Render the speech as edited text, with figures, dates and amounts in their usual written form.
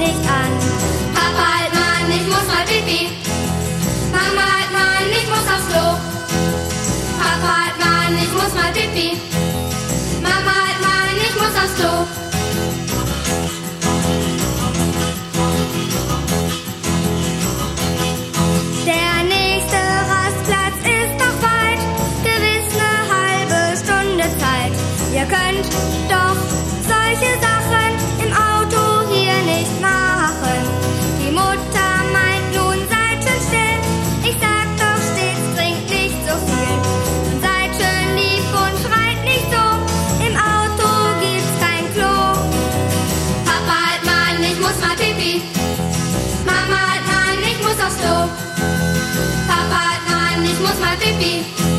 nicht an. Papa, halt Mann, ich muss mal pipi. Mama, halt Mann, ich muss aufs Klo. Papa, halt Mann, ich muss mal pipi. Mama, halt Mann, ich muss aufs Klo. Der nächste Rastplatz ist noch weit, gewiss 'ne halbe Stunde Zeit. Ihr könnt doch solche Sachen im Auto hier nicht machen. Die Mutter meint nun, seid schön still. Ich sag doch stets, trinkt nicht so viel. Und seid schön lieb und schreit nicht so. Im Auto gibt's kein Klo. Papa, halt Mann, ich muss mal pipi. Mama, halt Mann, ich muss aufs Klo. Papa, halt Mann, ich muss mal pipi.